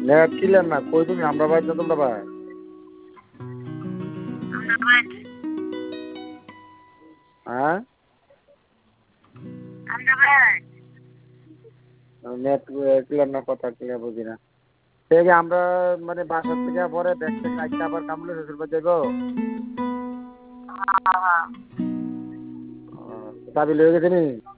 Net clear না, কই তুমি? আমরা বাড়ি না তোমরা বাড়ি? হ্যাঁ, নেট ক্লিয়ার না, কথা ক্লিয়ার বুঝি না। ঠিক আমরা মানে বাসার থেকে পরে ব্যাগ থেকে আইতে আবার কামলে শ্বশুর বাড়ি যাইব। চাবি লয়ে গেছে নি?